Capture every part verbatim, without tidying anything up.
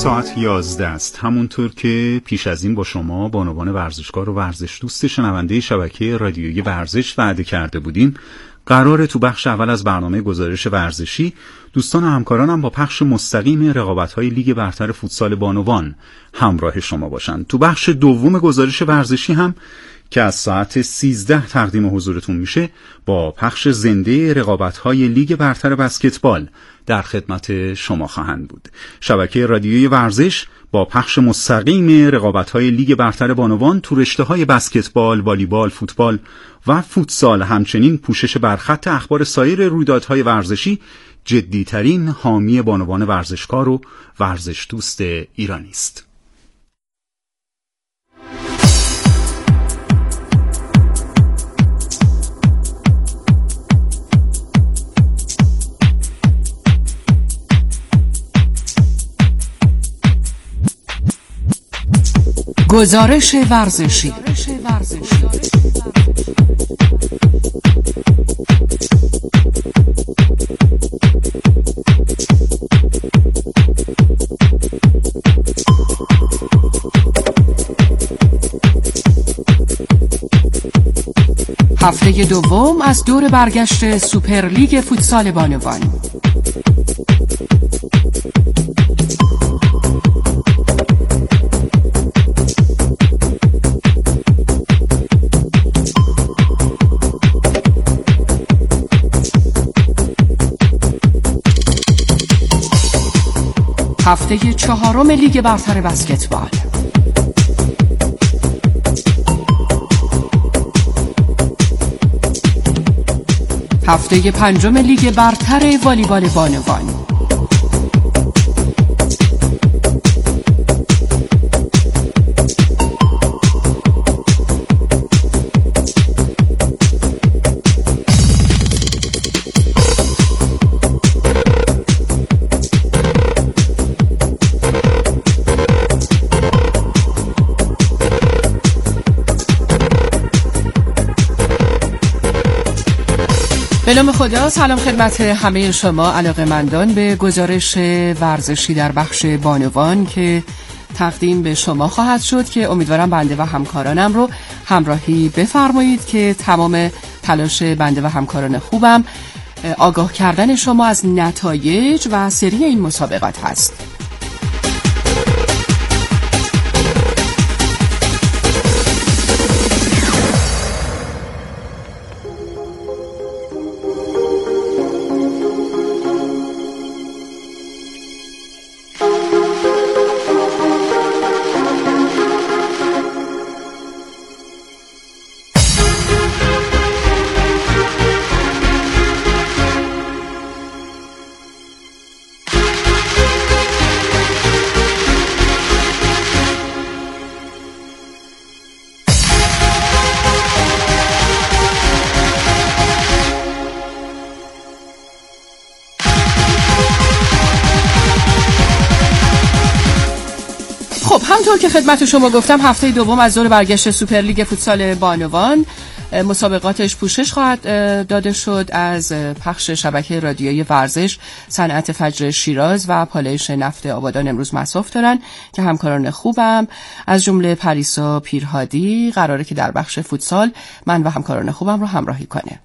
ساعت یازده است. همونطور که پیش از این با شما بانوان ورزشکار و ورزش دوست شنونده شبکه رادیویی ورزش وعده کرده بودیم، قراره تو بخش اول از برنامه گزارش ورزشی دوستان و همکارانم با پخش مستقیم رقابت‌های لیگ برتر فوتسال بانوان همراه شما باشن. تو بخش دوم گزارش ورزشی هم که از ساعت سیزده تقدیم حضورتون میشه، با پخش زنده رقابت‌های لیگ برتر بسکتبال در خدمت شما خواهند بود. شبکه رادیویی ورزش با پخش مستقیم رقابت‌های لیگ برتر بانوان تو رشته‌های بسکتبال، والیبال، فوتبال و فوتسال، همچنین پوشش برخط اخبار سایر رویدادهای ورزشی، جدی‌ترین حامی بانوان ورزشکار و ورزش دوست ایرانی است. گزارش ورزشی. هفته دوم از دور برگشت سوپرلیگ فوتسال بانوان. هفته چهارم لیگ برتر بسکتبال. هفته پنجم لیگ برتر والیبال بانوان. به نام خدا، سلام خدمت همه شما علاقه‌مندان به گزارش ورزشی در بخش بانوان که تقدیم به شما خواهد شد که امیدوارم بنده و همکارانم رو همراهی بفرمایید که تمام تلاش بنده و همکاران خوبم آگاه کردن شما از نتایج و سری این مسابقات هست. همونطور که خدمت شما گفتم، هفته دوم از دور برگشت سوپرلیگ فوتسال بانوان مسابقاتش پوشش خواهد داده شد از پخش شبکه رادیویی ورزش. صنعت فجر شیراز و پالایش نفت آبادان امروز مصاف دارن که همکاران خوبم از جمله پریسا پیرهادی قراره که در بخش فوتسال من و همکاران خوبم رو همراهی کنه.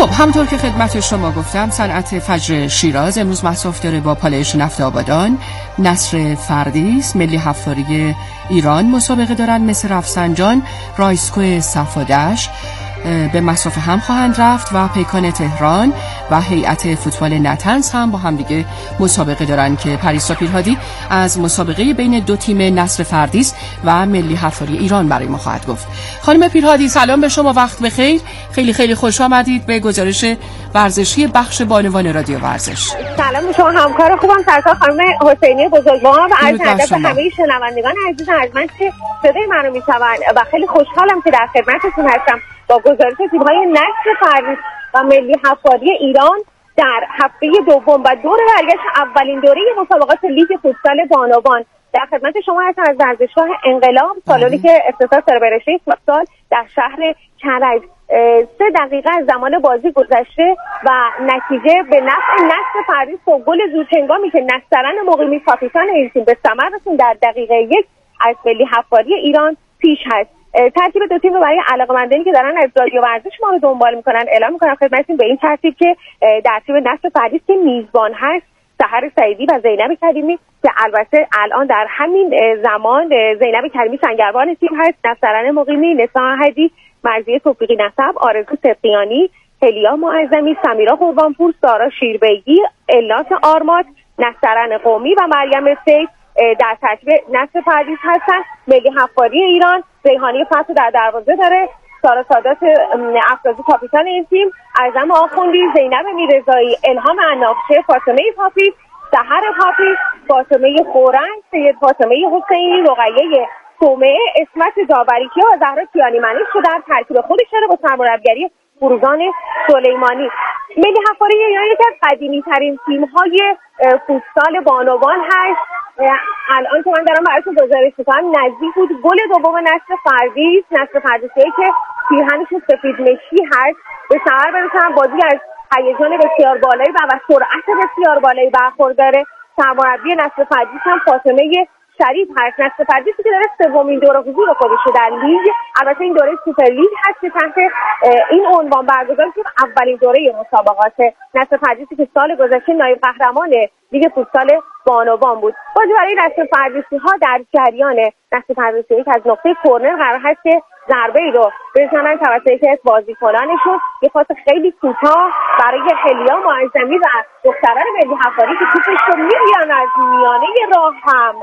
خب همونطور که خدمت شما گفتم صنعت فجر شیراز امروز مصاف داره با پالایش نفت آبادان. نصر فردیس، ملی حفاری ایران مسابقه دارن، مثل رفسنجان، رایسکو صفادش به مصاف هم خواهند رفت و پیکان تهران و هیئت فوتبال نتنز هم با هم دیگه مسابقه دارن که پریسا پیرهادی از مسابقه بین دو تیم نصر فردیس و ملی حفاری ایران برای ما خواهد گفت. خانم پیرهادی سلام به شما، وقت بخیر. خیلی خیلی خوش آمدید به گزارش ورزشی بخش بانوان رادیو ورزش. سلام به شما همکار خوبم سرکار خانم حسینی بزرگوار و عرض ادب به همه شنوندگان عزیز ارجمند که صدای منو میشنون و خیلی خوشحالم که در خدمتتون هستم با گزارش تیم‌های نصر فردیس و ملی حفاری ایران در هفته دوم و دور برگشت اولین دوره مسابقات لیگ فوتسال بانوان. در خدمت شما هستم از ورزشگاه انقلاب، سالونی که اختصاص داره به رشته فوتسال در شهر کرج. سه دقیقه از زمان بازی گذشته و نتیجه به نفع نصر فردیس با گل زودهنگامی که نصرن مقیمی کاپیتان این تیم به ثمر رسوند در دقیقه یک از ملی حفاری ایران پیش هست. ترکیب دو تیم رو برای علاقه‌مندانی که دارن از رادیو ورزش ما رو دنبال میکنن اعلام میکنم خدمتتون به این ترتیب که در تیم نصر فردیس که میزبان هست سحر سعیدی و زینب کریمی که البته الان در همین زمان زینب کریمی سنگربان تیم هست، نصرن مقیمی، نسا احدی، مرضیه توفیقی نسب، آرزو صدقیانی، هلیا معظمی، سمیرا قربانپور، سارا شیربیگی، الناس آرمات، نصرن قومی و مریم سیف در ترکیب نصر فردیس هستن. ملی حفاری ایران ریحانی فتح در دروازه داره، سارا سادات افرازی کاپیتان این تیم، ارزم آخوندی، زینب میرزایی، الهام عناقچه، فاطمه پاپی، سحر پاپی، فاطمه خورنگ، سید فاطمه حسینی، رقیه تومه، اسمت جابریکیا و زهرا کیانی منیش رو در ترکیب خودش داره با سرمربیگری فروزان سلیمانی. ملی حفاری ایران یکی از قدیمی ترین تیم های فوتسال بانوان هست. الان که من دارم براتون گزارش میکنم نزدیک بود گل دوم نصر فردیس، نصر فردیسی که پیرهنشون سفید مشکی هست به ثمر برسونن. بازی از هیجان بسیار بالایی و و سرعت بسیار بالایی برخورداره. سرمربی نصر فردیس هم فاطمه شریف هست. نصر فردیسی که داره سومین دوره حضور خودش در لیگ، البته این دوره سوپر لیگ هست که تحت این عنوان برگزار شد، اولین دوره مسابقات. نصر فردیسی که سال گذشته نایب قهرمان لیگ فوتسال بانوان بود. بازی برای نصر فردیسی ها در جریان. نصر فردیسی یک از نقطه کرنر قرار هست که ضربه ای رو بزنن توسط یکی از بازیکنانشون. یه پاس خیلی کوتاه برای هلیا معظمی و دختران ملی حفاری که توپش رو میگیرن از میانه راه. هم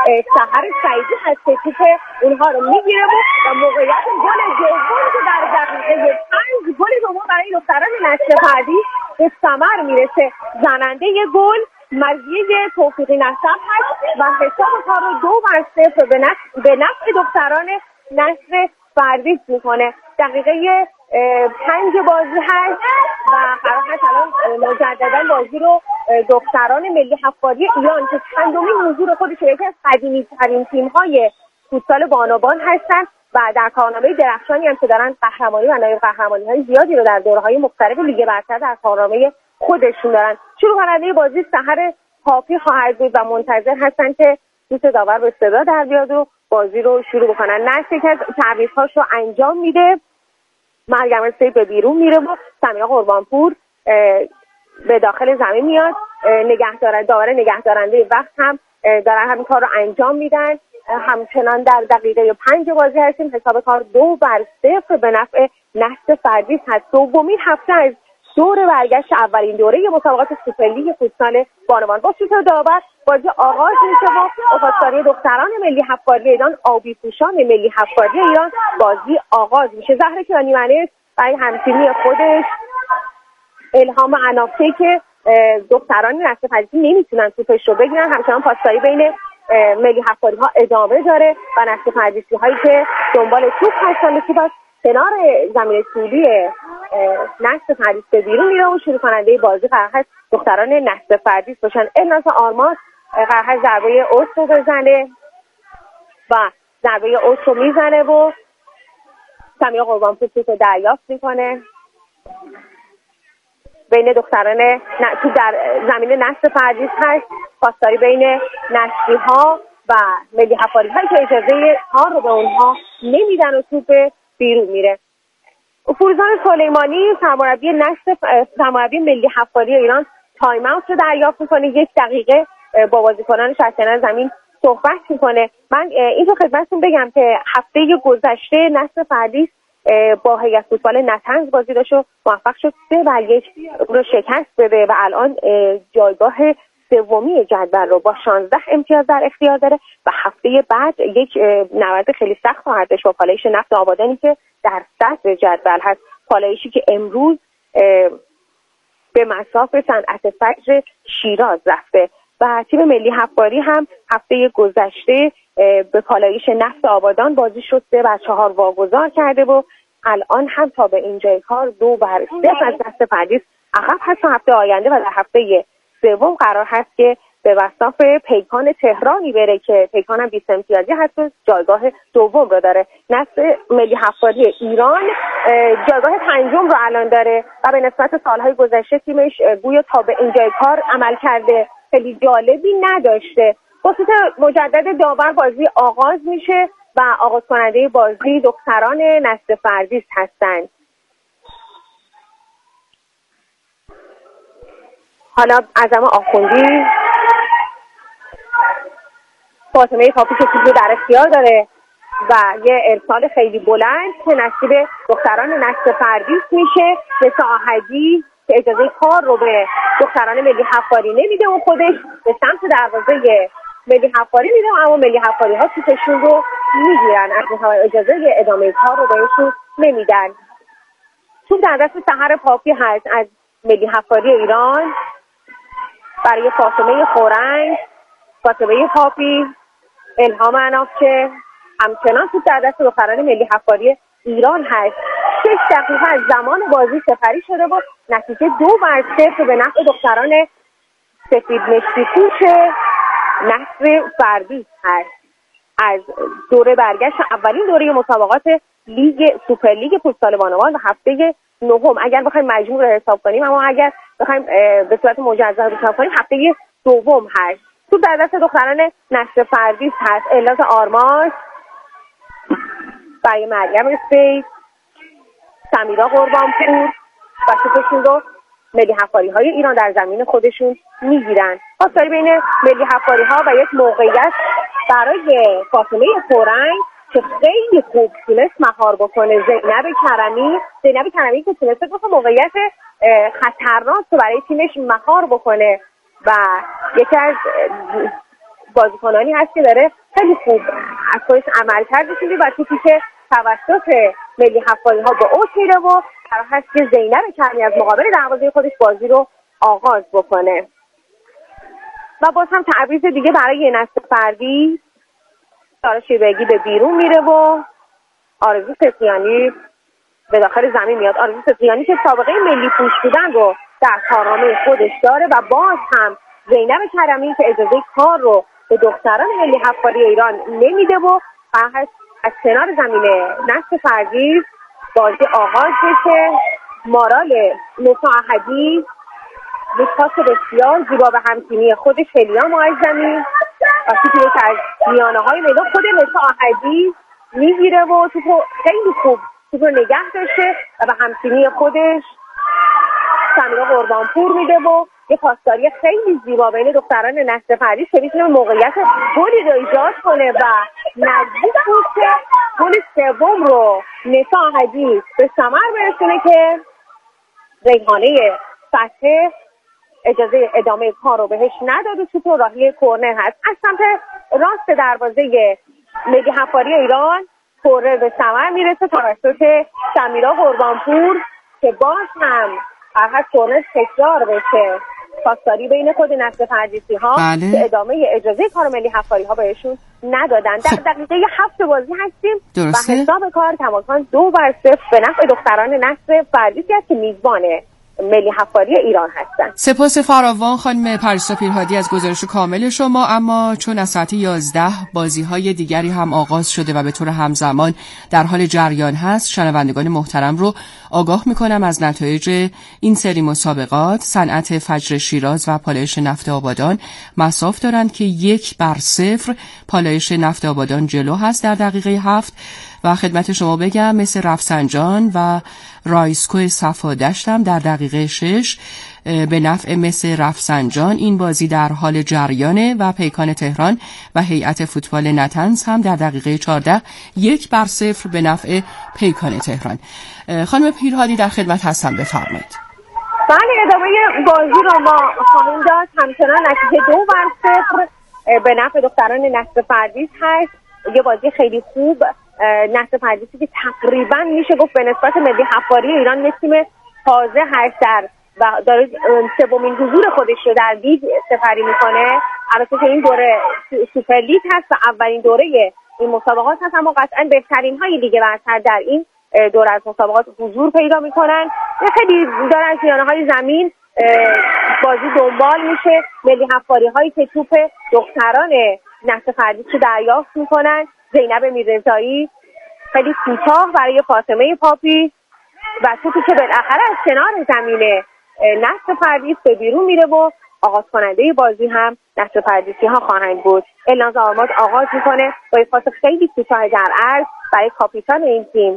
سحر سعیدی هست که توپ اونها رو میگیره و موقعیت گل دوم که در دقیقه پنج گل دوم برای دختران نصر فردیس به ثمر میرسه. زننده گل مرضیه توفیقی نسب هست و حساب کار رو دو بر صفر به نفع به نفع دختران نصر فردیس میکنه. دقیقه پنج بازی هست و قرار هست الان مجددا بازی رو دختران ملی حفاری ایران که چندمین حضور خودش یکی از قدیمی ترین تیم های فوتسال بانوان هستن و در کارنامه درخشانی هم که دارن قهرمانی و نایب قهرمانی های زیادی رو در دوره‌های مختلف لیگ برتر در کارنامه خودشون دارن. شروع کننده بازی سحر پاپی خواهد بود و منتظر هستن که دوست داور به صدا در بیاد و بازی رو شروع بکنن. نصر که تعویض‌هاش رو انجام میده، مریم سیف به بیرون میره و سمیرا قربانپور به داخل زمین میاد. نگهدارنده داور نگهدارنده وقت هم دارن همین کار رو انجام میدن. همچنان در دقیقه پنج بازی هستیم، حساب کار دو بر صفر به نفع نصر فردیس هست. دومین هفته از دور برگشت اولین دوره مسابقات سوپر لیگ فوتسال بانوان. با شوت داور بازی آغاز میشه و افتادگی دختران ملی حفاری ایران آبی پوشان ملی حفاری ایران بازی آغاز میشه. زهرا کیانی منیش برای همتیمی خودش، الهام عناقچه که دختران نصر فردیسی نمیتونن توپش رو بگیرن، همچنان پاسکاری بین ملی حفاری ها ادامه داره و نصر فردیسی هایی که دنبال توپ هستن توپ از کنار زمین سودی نصر فردیس به بیرون میره و شروع کننده بازی قرار هست دختران نصر فردیس باشن. الناس آرمات قرار هست ضربه اوست رو بزنه و ضربه اوست رو میزنه و سمیرا قربانپور توپ رو دریافت میکنه. بین دختران تو در زمین نصر فردیس هست، پاسداری بین نصری ها و ملی حفاری هایی که اجازه کار رو به اونها نمیدن و توپ بیرون میره. فروزان سلیمانی سرمربی نشت سرمربی ملی حفاری ایران تایم اوت رو دریافت میکنه، یک دقیقه با بازیکنانش از کنار زمین صحبت میکنه. من این رو خدمتتون بگم که هفته گذشته نشت فردیس با هیئت فوتبال نطنز بازی داشت و موفق شد سه بر یک رو شکست بده و الان جایگاه سومی جدول رو با شانزده امتیاز در اختیار داره و هفته بعد یک نبرد خیلی سخت خواهد داشت با پالایش نفت آبادانی که در صدر جدول هست، پالایشی که امروز به مصاف صنعت فجر شیراز رفته و تیم ملی حفاری هم هفته گذشته به پالایش نفت آبادان بازی شد، سه بر چهار واگذار کرده و الان هم تا به اینجای کار دو بر صفر از دست فردیس عقب هست. هفته آینده و در هفته سوم قرار هست که به مصاف پیکان تهرانی بره که پیکان هم بیست امتیازی هست و جایگاه دوم رو داره. نسل ملی حفاری ایران جایگاه پنجم رو الان داره و به نسبت سالهای گذشته تیمش گویا تا به اینجای کار عمل کرده خیلی جالبی نداشته. خصوص مجدد داور بازی آغاز میشه و آغاز کننده بازی دختران نسل فردیس هستند. حالا عظمه آخوندی فاطمه پاپی که توپ در اختیار داره و یه ارسال خیلی بلند که نصیب دختران نسل فردیس میشه. نسا آهدی که اجازه کار رو به دختران ملی حفاری نمیده و خودش به سمت دروازه ملی حفاری میده، اما ملی حفاری ها توپشون رو میگیرن، از اجازه ادامه کار رو بهشون نمیدن. توپ در دست سحر پاپی هست از ملی حفاری ایران برای فاطمه خورنگ. فاطمه پاپی، الهام انافچه همچنان توپ در دست دختران ملی حفاری ایران هست. شش دقیقه از زمان بازی سپری شده و نتیجه دو بر صفر به نفع دختران سفید مشکی پوش نصر فردیس هست. از دوره برگشت اولین دوره مسابقات لیگ سوپرلیگ فوتسال بانوان و هفته نهم اگر بخوایم مجموع رو حساب کنیم، اما اگر بخوایم به صورت مجزا حساب کنیم هفته دوم هست. تو در دست دختران نصر فردیس هست. الاز آرماس برای مریم اسپید، سمیرا قربانپور و توپشون رو ملی حفاری های ایران در زمین خودشون میگیرن. پاسداری بین ملی حفاری ها و یک موقعیت برای فاطمه خورنگ که خیلی خوب تونست مهار بکنه. زینب کرمی زینب کرمی که تونست دو تا موقعیت خطرناک رو برای تیمش مهار بکنه و یکی از بازیکنانی هست که داره خیلی خوب از خودش عمل کرده شده و توپی که توسط ملی حفاری ها به اوج میره و قرار هست که زینب کرمی از مقابل دروازه خودش بازی رو آغاز بکنه. و باز هم تعویض دیگه برای نسل فردی، سارا شیربگی به بیرون میره و آرزو سفیانی به داخل زمین میاد. آرزو سفیانی که سابقه ملی پوش بودن رو در کارنامه خودش داره و باز هم زینب کرمی که اجازه کار رو به دختران ملی حفاری ایران نمیده و فقط از کنار زمین نسل فردی بازی آغاز بشه. مارال نسا احدی یک پاس بسیار زیبا به همتیمی خودش هلیا معظمی و توپی که از میانه های میدان خود نسا احدی میگیره و توپو خیلی خوب توپو نگه داشته و به همتیمی خودش سمیرا قربانپور میده و یه پاسداری خیلی زیبا بین دختران نسل فردیس که میتونه موقعیت گلی رو ایجاد کنه و نزدیک بود که گل سوم رو نسا احدی به ثمر برسونه که ریحانه فتح اجازه ادامه کار رو بهش نداد و توپ راهی کورنر هست. از سمت راست دروازه ملی حفاری ایران کورنر به ثمر میرسه توسط سمیرا قربانپور که باز هم هر کورنر تکرار بشه. پاسداری بین خود نسل فردیسی ها بله. که ادامه اجازه کار ملی حفاری ها بهشون ندادن. در دقیقه هفت بازی هستیم درسته؟ و حساب کار کماکان دو بر صفر به نفع دختران نسل فردیسی هست که میزبانه ملی حفاری ایران هستند. سپاس فراوان خانم پریسا پیرهادی از گزارش کامل شما. اما چون از ساعت یازده بازی‌های دیگری هم آغاز شده و به طور همزمان در حال جریان هست، شنوندگان محترم رو آگاه می‌کنم از نتایج این سری مسابقات. صنعت فجر شیراز و پالایش نفت آبادان مصاف دارند که یک بر صفر پالایش نفت آبادان جلو هست در دقیقه هفت و خدمت شما بگم مثل رفسنجان و رایسکو صفا دشتم در دقیقه شش به نفع مثل رفسنجان این بازی در حال جریانه و پیکان تهران و هیئت فوتبال نتنز هم در دقیقه چهارده یک بر صفر به نفع پیکان تهران. خانم پیرهادی در خدمت هستم، بفرمایید. بله، ادامه بازی رو ما خواهیم داشت. همچنان نتیجه دو بر صفر به نفع دختران نصر پردیس هست. یه بازی خیلی خوب. نصر پردیسی که تقریبا میشه گفت به نسبت ملی حفاری ایران مثل تیم تازه هست در و داره سومین حضور خودش رو در لیگ سپری میکنه. البته که این دوره سوپر لیگ هست و اولین دوره این مسابقات هست، اما قطعا بهترین های لیگ برتر در این دوره از مسابقات حضور پیدا میکنن. خیلی داره از میانه های زمین بازی دنبال میشه. ملی حفاری هایی که توپ دختران نصر پردیس رو دریافت میکنن. زینب میررضایی خیلی کوتاه برای فاطمه پاپی و توپی که بالاخره از کنار زمینه نصر پردیس به بیرون میره و آغاز کننده بازی هم نصر پردیسی ها خواهند بود. الناز آرماد آغاز میکنه با یک پاس خیلی کوتاه در عرض برای کاپیتان این تیم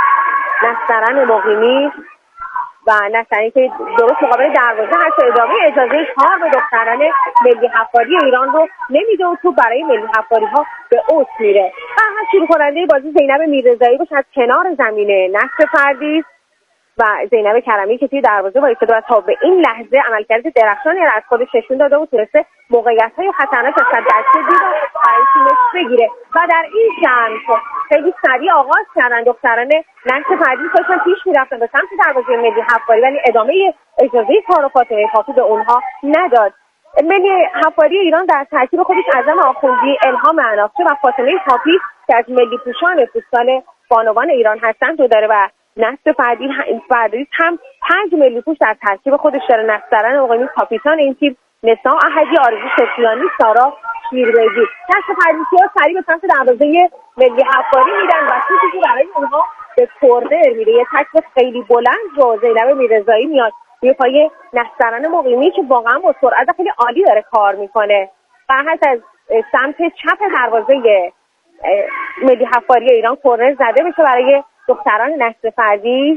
نسترن مقیمی و نسترنی که درست مقابل دروازه هست. ادامه اجازه کار به دختران ملی حفاری ایران رو نمیده و توپ برای ملی حفاری ها به اوت میره. فقط شروع کننده بازی زینب میررضایی باشه از کنار زمینه نصر پردیس و زینب کرمی که توی دروازه وایساده و تا به این لحظه عملکرد درخشانی را از خودش نشون داده و تونسته موقعیت‌های خطرناک از دسته دید و برای تیمش بگیره و در این شمس خیلی سریع آغاز کردن دختران نصر پردیس. داشتن پیش میرفتن به سمت دروازه ملی حفاری ولی ادامه اجازه کار و فاطمه پاپی به اونها نداد. ملی حفاری ایران در ترکیب خودش اعظم آخوندی، الهام عناقچی و فاطمه پاپی که از ملی پوشان فوتبال بانوان ایران هستند رو داره و نصر پردیس هم پنج ملی پوش در ترکیب خودش داره. نسترن مقیمی کاپیتان این تیم، نسا احدی، آرزو شکریانی، سارا شیربگی. نصر پردیسی ها سریع به سمت دروازه ملی حفاری میرن و توپی که برای اونها به کورنر میره. یه تکل خیلی بلند رو زینب میررضایی میاد روی پای نسترن مقیمی که واقعا با سرعت خیلی عالی داره کار میکنه. فقط از سمت چپ دروازه ملی حفاری ایران کورنر زده بشه برای دختران نصر پردیس.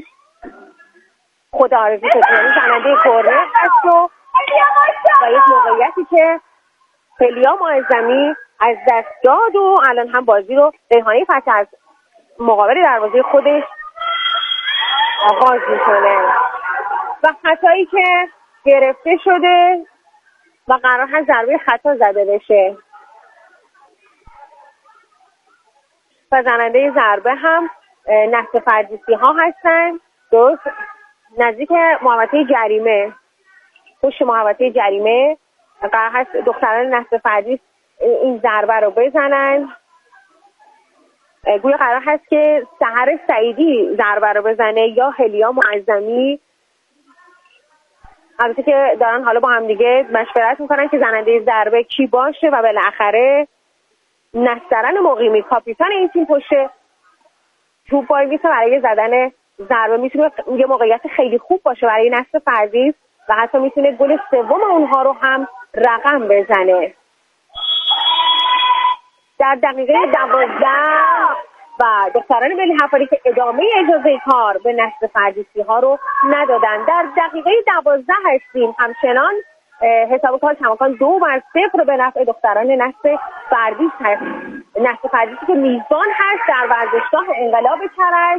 خود آرزو شکریانی زننده کورنر هست و و یک موقعیتی که فلیا معظمی از دست داد و الان هم بازی رو ریحانه فتحی از مقابل دروازه خودش آغاز میکنه و خطایی که گرفته شده و قرار هست ضربه خطا زده بشه و زننده ضربه هم نصر پردیسی ها هستن. درست نزدیک محوطه جریمه، پشت محوطه جریمه قرار هست دختران نصر پردیس این ضربه رو بزنن. گویا قرار هست که سحر سعیدی ضربه رو بزنه یا هلیا معظمی. البته که دارن حالا با هم دیگه مشورت میکنن که زننده ضربه کی باشه و بالاخره نسترن مقیمی کاپیتان این تیم پشت توپ وای میسه برای زدن ضربه. میتونه یه موقعیت خیلی خوب باشه برای نصر پردیس و حتی میتونه گل سوم اونها رو هم رقم بزنه. در دقیقه دوازده و دختران ملی حفاری که ادامه اجازه کار به نصر پردیسی ها رو ندادن. در دقیقه دوازده هستیم، همچنان حساب کار کماکان دو بر صفر به نفع دختران نصر پردیس هست. نصر پردیسی که میزبان هست در ورزشگاه انقلاب کرج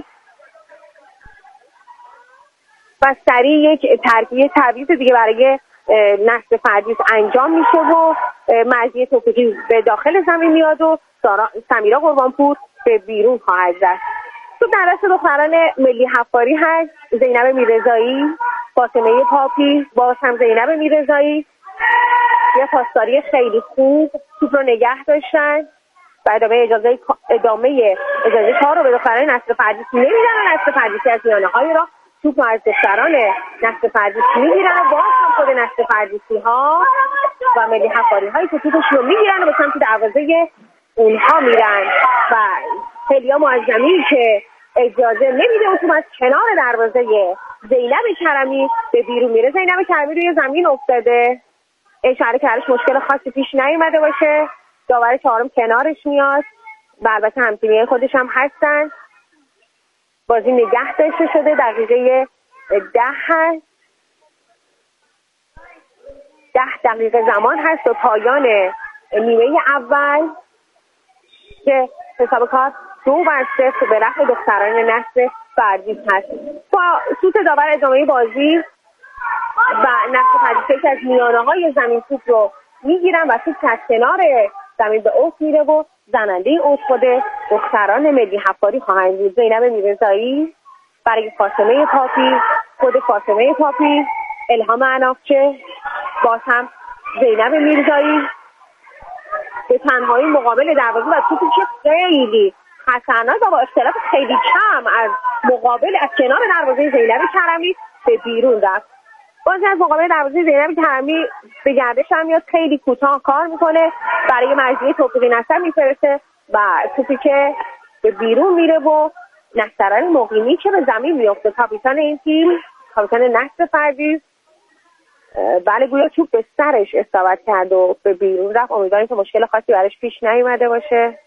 و سریع یک ترکیه تعویض دیگه برای نصر پردیس انجام میشه و مزیه توفیقی به داخل زمین میاد و سمیرا قربانپور به بیرون خواهد زد. تو در دست دختران ملی حفاری هست زینب میررضایی، فاطمه پاپی، باز هم زینب میررضایی. یه پاسداری خیلی خوب، توپ رو نگه داشتن و ادامه اجازه ادامه اجازه کار رو به دختران نصر پردیس نمیدن و نصر پردیسی از میانه های را توپ از دختران نصر پردیس میگیرن و باز هم خود نصر پردیسی ها و ملی حفاری هایی که توپش رو میگیرن و به سمت دروازه اونها میرن و هلیا معظمی که اجازه نمیده و توپ از کنار دروازه زینب کرمی به بیرون میره. زینب کرمی روی زمین افتاده، اشاره کردش مشکل خاصی پیش نیومده باشه. داور چهارم کنارش میاد و البته همتیمیه خودش هم هستن. بازی نگه داشته شده، دقیقه ده هست، ده دقیقه زمان هست و پایان نیمه اول که حساب کار دو بر صفر به نفع دختران نسل فردیس هست. با سوت داور ادامه بازی و نسل فردیس که از میانه های زمین توپ رو میگیرن و توپ از کنار زمین به اوت میره و زننده اوت خود دختران ملی حفاری خواهند بود. زینب میرزایی برای فاطمه پاپی، خود فاطمه پاپی، الهام عنافچه، باز هم زینب میرزایی به تنهایی مقابل دروازه و توپی که خیلی خطرناک و با اختلاف خیلی کم از مقابل از کنار دروازه زینب کرمی به بیرون رفت. باز از مقابل دروازه زینب کرمی به گردش هم میاد، خیلی کوتاه کار میکنه، برای مجموعه توفیقی نصر میفرسته و توپی که به بیرون میره و نصران مقیمی که به زمین میفته، کاپیتان این تیم، کاپیتان نسل فردیس، بله گویا توپ به سرش اصابت کرد و به بیرون رفت. امیدواریم که مشکل خاصی براش پیش نیومده باشه.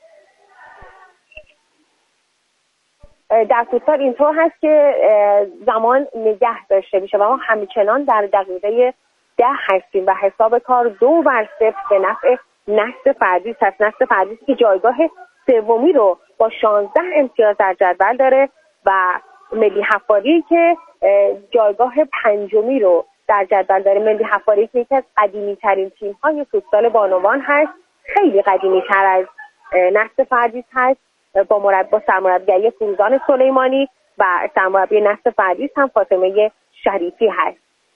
در فوتبال اینطور هست که زمان نگه داشته میشه و ما همچنان در دقیقه ده هستیم و حساب کار دو بر صفر به نفع نسل فردیس هست. نسل فردیس که جایگاه سومی رو با شانزده امتیاز در جدول داره و ملی حفاری که جایگاه پنجمی رو در جدول داره. ملی حفاری که یکی از قدیمی ترین تیم های فوتبال بانوان هست، خیلی قدیمی تر از نسل فردیس هست، با مربی با سرمربیگری فروزان سلیمانی و سرمربی نسل فردیس هم فاطمه شریفی هست.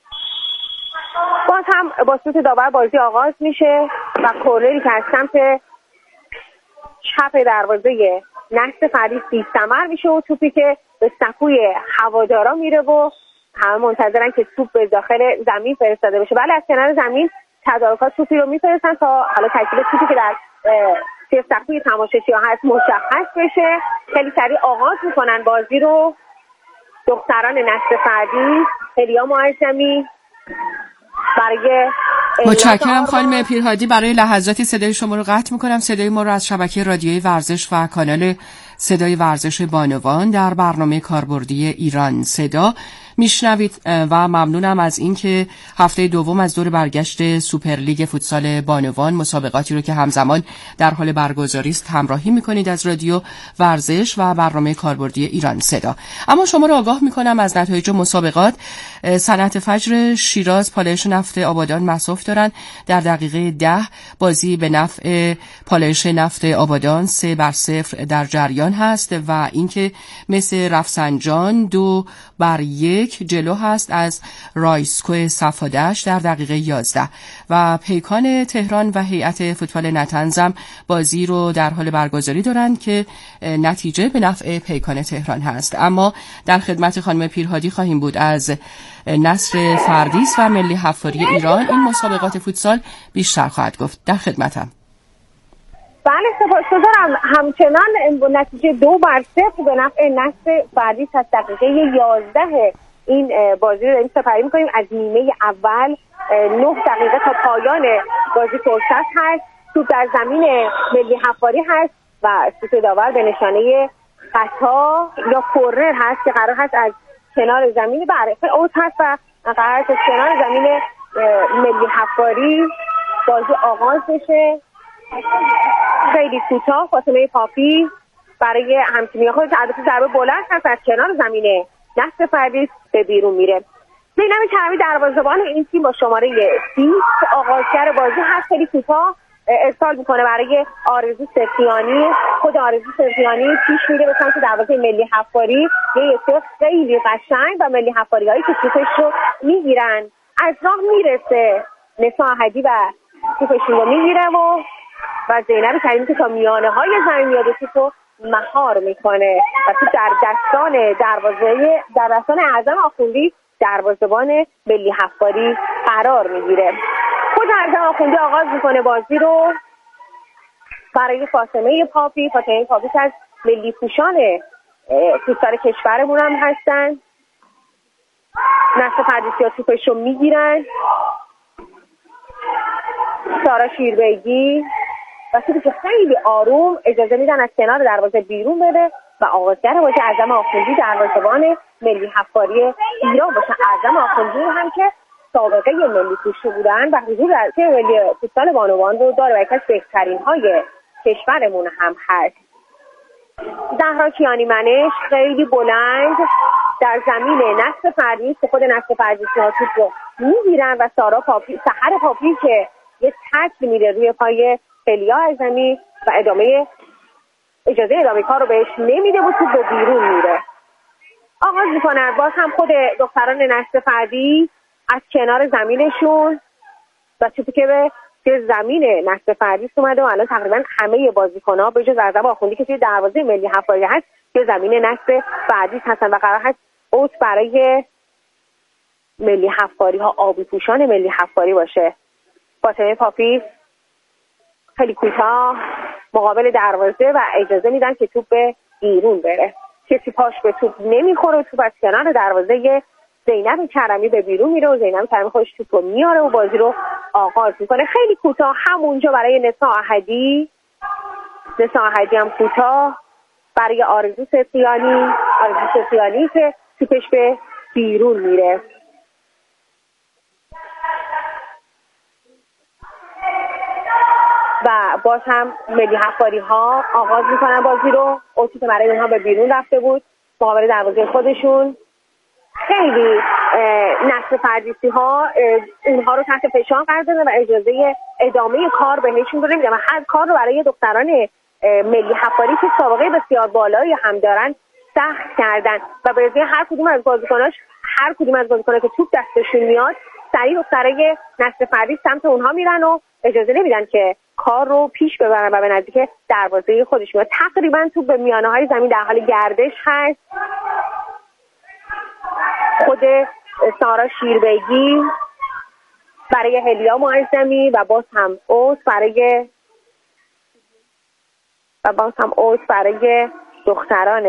باز هم با سوت داور بازی آغاز میشه و کورنری که از سمت چپ دروازه نسل فردیس بی ثمر میشه و توپی که به سکوی هوادارا میره و همه منتظرن که توپ به داخل زمین فرستاده بشه. ولی از کنار زمین تدارکات توپی رو میفرستن تا حالا ترکیب توپی که در سکوی تماشاچی‌ها هست مشخص بشه. خیلی سریع آغاز میکنن بازی رو دختران نسل فردیس. هلیا معظمی برای متشکرم خانم پیرهادی. برای لحظاتی صدای شما رو قطع میکنم. صدای ما رو از شبکه رادیویی ورزش و کانال صدای ورزش بانوان در برنامه کاربردی ایران صدا میشنوید و ممنونم از اینکه هفته دوم از دور برگشت سوپرلیگ فوتسال بانوان، مسابقاتی رو که همزمان در حال برگزاری است، همراهی میکنید از رادیو ورزش و برنامه کاربردی ایران صدا. اما شما رو آگاه میکنم از نتایج مسابقات. صنعت فجر شیراز پالایش نفت آبادان مصاف دارن. در دقیقه ده بازی به نفع پالایش نفت آبادان سه بر صفر در جریان هست و اینکه مثل رفسنجان دو بر یک جلو هست از رایسکو صفادش در دقیقه یازده و پیکان تهران و هیئت فوتبال نتنزم بازی رو در حال برگزاری دارند که نتیجه به نفع پیکان تهران هست. اما در خدمت خانم پیرهادی خواهیم بود از نصر فردیس و ملی حفاری ایران. این مسابقات فوتسال بیشتر خواهد گفت. در خدمتم. بله سپاسگزارم. همچنان نتیجه دو بر صفر به نفع نصر فردیس از دقیقه یازده این بازی رو داریم سپری میکنیم. از نیمه اول نه دقیقه تا پایان بازی فرصت هست. توپ در زمین ملی حفاری هست و سوت داور به نشانه خطا یا کورنر هست که قرار هست از کنار زمین برای اوت هست و قرار هست از کنار زمین ملی حفاری بازی آغاز بشه. خیلی کوتاه فاطمه پاپی برای همتیمی خود البته ضربه بلند هست از کنار زمین نسل فردیس به بیرون میره. زینب کرمی دروازه‌بان این تیم با شماره بیست آغازگر بازی هست. خیلی کوتاه ارسال میکنه برای آرزو سفیانی. خود آرزو سفیانی پیش میره به سمت دروازه ملی حفاری. یه اتفاق خیلی قشنگ و ملی حفاری‌هایی که توپش رو میگیرن از راه میرسه نسا احدی و توپشون رو میگیره و و زینب کریمی که تا میانه های زمین میاد توپو مهار میکنه و تو در دستان دروازه در دستان اعظم آخوندی دروازه‌بان ملی حفاری قرار میگیره. خود اعظم آخوندی آغاز میکنه بازی رو برای فاطمه پاپی. فاطمه پاپی که از ملی پوشان فوتبال کشورمون هم هستن. نسل فردیسی ها توپش رو میگیرن. سارا شیربیگی و توپی که خیلی آروم اجازه میدن از کنار دروازه بیرون بره و آغازگر بازی اعظم آخوندی دروازه‌بان ملی حفاری ایران باشه. اعظم آخوندی هم که سابقه ملی پوشی بودن و حضور در تیم ملی فوتبال بانوان رو داره و یکی از بهترین های کشورمون هم هست. زهرا کیانی منش خیلی بلند در زمین نصف فردی که خود نصف فردی توپ رو میگیرن و سارا پاپی سحر پاپی که یه تکل میره روی پای فلیا اعظمی و ادامه اجازه ادامه کار رو بهش نمیده و توپ به بیرون میره. آغاز میکنن باز هم خود دختران نصف فردی از کنار زمینشون و توپی که به زمین نصف فردی اومده و الان تقریبا همه بازیکن‌ها به جز اعظم آخوندی که توی دروازه ملی حفاری هست که زمین نصف فردی هستن و قرار هست اوت برای ملی حفاری ها آبی پوشان ملی حفاری باشه. فاطمه پاپی خیلی کوتاه مقابل دروازه و اجازه میدن که توپ به بیرون بره. کسی پاش به توپ نمیخوره و توپ از کنار دروازه زینب کرمی به بیرون میره و زینب کرمی خودش توپ رو میاره و بازی رو آغاز میکنه. خیلی کوتاه همونجا برای نسا احدی نسا احدی هم کوتاه برای آرزو سفیانی آرزو سفیانی که توپش به بیرون میره. و باز هم ملی حفاری ها آغاز میکنن بازی رو. اوتیت برای اونها به بیرون رفته بود مقابل دروازه خودشون. خیلی نصف فردیسی ها اونها رو تحت فشار قرار دادن و اجازه ادامه کار بهشون رو نمیدن و هر کار رو برای دختران ملی حفاری که سابقه بسیار بالایی هم دارن سخت کردن و به ازای هر کدوم از بازیکناش هر کدوم از بازیکن‌ها که توپ دستشون میاد سریع دخترای نصف فردی سمت اونها میرن و اجازه نمیدن که کار رو پیش ببرن و به نزدیک دروازه خودش میاد. تقریبا توپ به میانه‌های زمین در حال گردش هست. خود سارا شیربگی برای هلیا معظمی و باز هم اوت برای و باز هم اوت برای دختران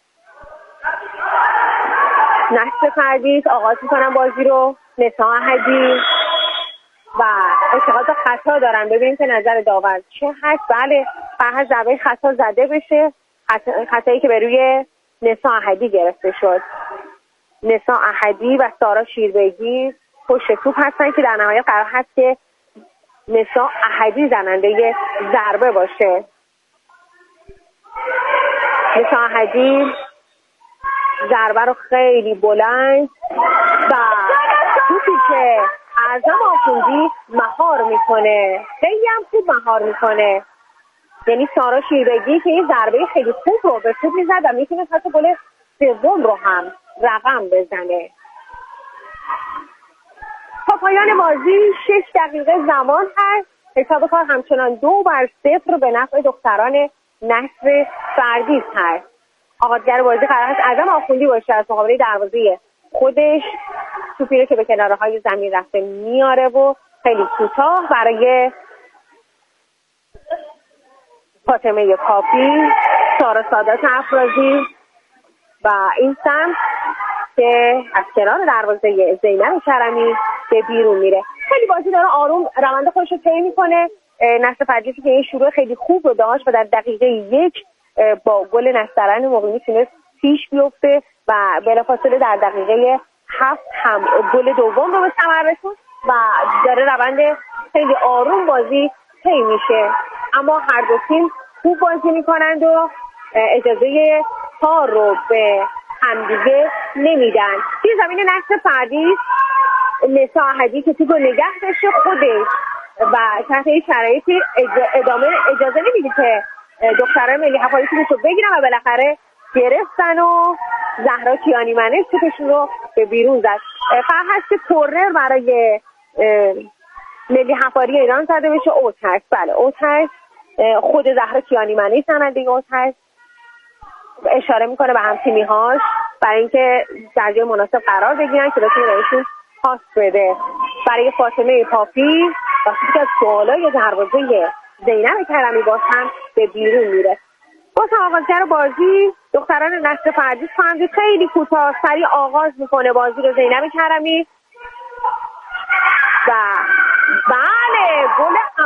نصف فردی آغاز میکنن بازی رو. نسا احدی و اتحاد خطا دارن. ببینیم که نظر داور چه هست. بله فرح ضربه خطا زده بشه. خطایی که به روی نسا احدی گرفته شد. نسا احدی و سارا شیربگی پشت توپ هستن که در نهایت قرار هست که نسا احدی زننده ضربه باشه. نسا احدی ضربه رو خیلی بلند و توپی که اعظم آخوندی مهار میکنه. خیلی هم خوب مهار میکنه. یعنی سارا شیربگی که این ضربه خیلی خوب رو به توپ میزد و میتونه حتی گل سوم رو هم رقم بزنه. تا پایان بازی شش دقیقه زمان هست. حساب کار همچنان دو بر صفر به نفع دختران نصر فردی هست. آغازگر بازی قرار هست اعظم آخوندی باشه از مقابل دروازه خودش. توپی که به کناره های زمین رفته میاره و خیلی کوتاه برای فاطمه پاپی، سارا سادات افرازی و این سمت که از کنار دروازه زینب کرمی به بیرون میره. خیلی بازی داره آروم روند خودش رو طی میکنه. نصر فردیسی که این شروع خیلی خوب رو داشت و در دقیقه یک با گل نسترن مقیمی تونست پیش بیفته و بلافاصله در دقیقه هفت هم گل دوم رو به ثمر رسوند و داره روند خیلی آروم بازی طی میشه. اما هر دو تیم خوب بازی میکنند و اجازه کار رو به همدیگه نمیدن. توی زمین نصر فردی نسا احدی که توپ رو نگه داشته خودش و تحت این شرایطی ادامه اجازه نمیده که دختران ملی حفاری توپش رو بگیرن و بالاخره گرفتن و زهرا کیانی منش توپشون رو به بیرون زد. قرار هست که کورنر برای ملی حفاری ایران زده بشه. اوت هست. بله اوت هست. خود زهرا کیانی منش زننده اوت هست. اشاره میکنه به همتیمی هاش برای اینکه در جای مناسب قرار بگیرن که بتونه بهشون پاس بده. برای فاطمه پاپی وقتی که از بالای دروازه زینب کرمی باز هم به بیرون میره. باز هم آغازگر بازی دختران نصر فردی فهمید خیلی کوتاه سریع آغاز میکنه بازی رو زینب کرمی و بله گل